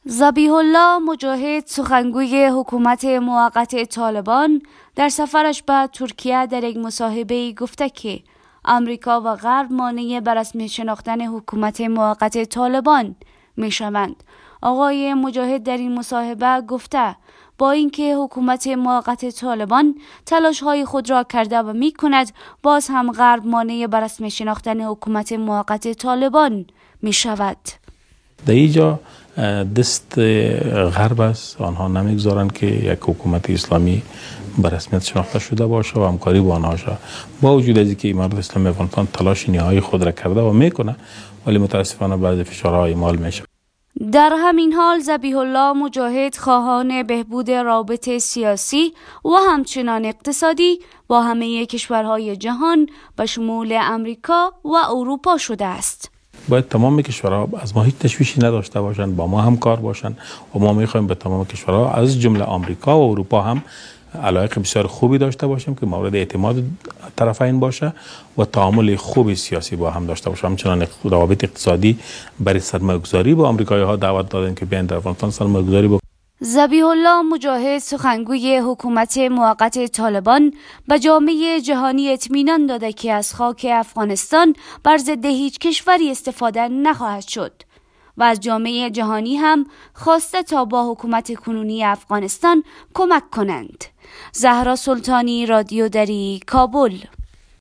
ذبیح الله مجاهد سخنگوی حکومت موقت طالبان در سفرش به ترکیه در یک مصاحبه گفته که آمریکا و غرب مانع بر رسمی شناختن حکومت موقت طالبان می شوند. آقای مجاهد در این مصاحبه گفته با اینکه حکومت موقت طالبان تلاش‌های خود را کرده و می‌کند، باز هم غرب مانع بر رسمی شناختن حکومت موقت طالبان می شود. در اینجا دست غرب است، آنها نمیگذارند که یک حکومت اسلامی به رسمیت شناخته شده باشه و همکاری با آنها شود. با وجود از اینکه امارت اسلامی افغانستان تلاش نهایی خود را کرده و میکنه، ولی متاسفانه بعضی فشارها اعمال میشه. در همین حال ذبیح الله مجاهد خواهان بهبود روابط سیاسی و همچنان اقتصادی با همه کشورهای جهان به شمول امریکا و اروپا شده است. باید تمام کشورها از ما هیچ تشویشی نداشته باشند، با ما همکار باشند و ما میخوایم به تمام کشورها از جمله آمریکا و اروپا هم علاقه بسیار خوبی داشته باشیم که مورد اعتماد طرفین باشه و تعامل خوبی سیاسی با هم داشته باشیم. همچنان روابط اقتصادی برای سرمایه‌گذاری با آمریکایی‌ها دعوت دادن که بیان در افغانستان سرمایه‌گذاری بکنند. ذبیح الله مجاهد سخنگوی حکومت موقت طالبان به جامعه جهانی اطمینان داده که از خاک افغانستان بر ضد هیچ کشوری استفاده نخواهد شد و از جامعه جهانی هم خواسته تا با حکومت کنونی افغانستان کمک کنند. زهرا سلطانی، رادیو دری، کابل.